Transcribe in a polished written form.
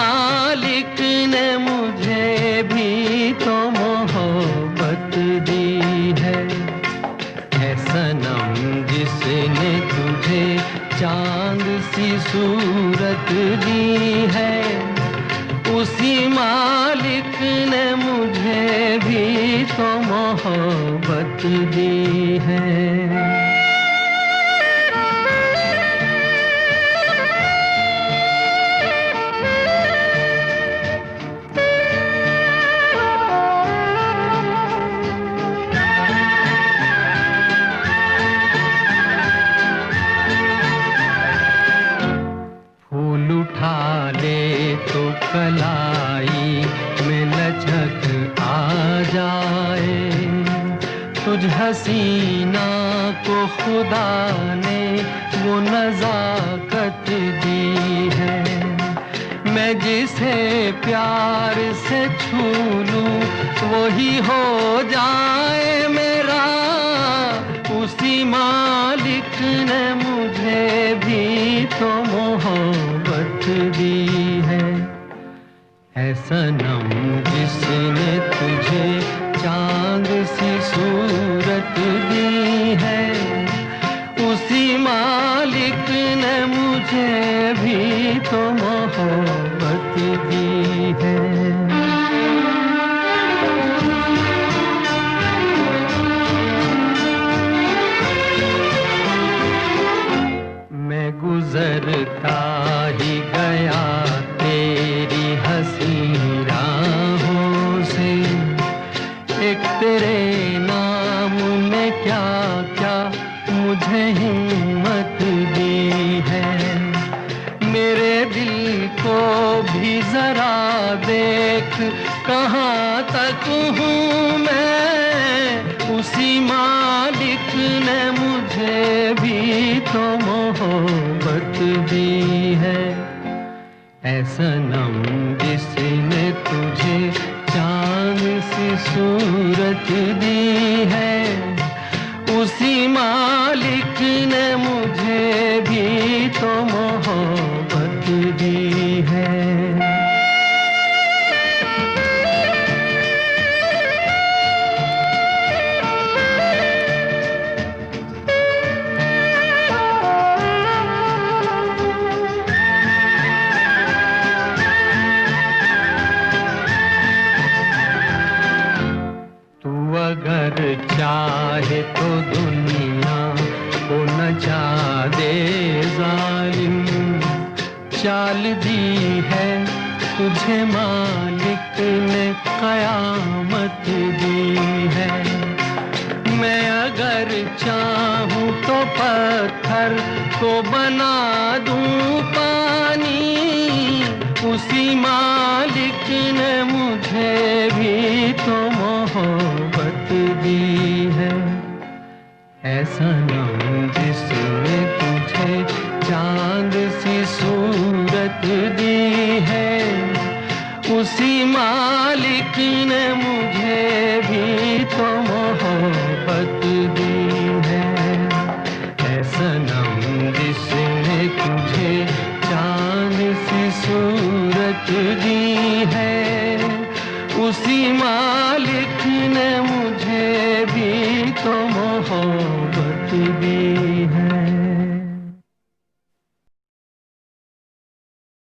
मालिक ने मुझे भी तो मोहब्बत दी है। है सनम जिसने तुझे चांद सी सूरत दी है, उसी मालिक ने मुझे भी तो मोहब्बत दी है। उठा ले तो कलाई में लचक आ जाए, तुझ हसीना को खुदा ने वो नजाकत दी है। मैं जिसे प्यार से छू लूं वही हो जाए मेरा, उसी मालिक ने मुझे भी तो मोहब्बत दी है। है सनम जिसने तुझे चांद सी सूरत दी है, उसी मालिक ने मुझे भी तो मोहब्बत दी है। गुजरता ही गया तेरी हंसी राहों से, एक तेरे नाम ने क्या क्या मुझे हिम्मत दी है। मेरे दिल को भी जरा देख कहाँ तक हूँ मैं, उसी मालिक ने मुझे भी तो मोहब्बत दी है। ऐ सनम जिसने तुझे चांद सी सूरत दी है, उसी मालिक ने मुझे भी तो मोहब्बत दी है। अगर चाहे तो दुनिया को नचा दे जालिम, चाल दी है तुझे मालिक ने कयामत दी है। मैं अगर चाहूँ तो पत्थर को बना दूँ पानी, उसी मालिक ने मुझे भी तो मोहब्बत दी है। ऐ सनम जिसने तुझे चांद सी सूरत दी है, उसी मालिक ने मुझे भी तो मोहब्बत दी है। ऐ सनम जिसने तुझे चांद सी सूरत दी है, उसी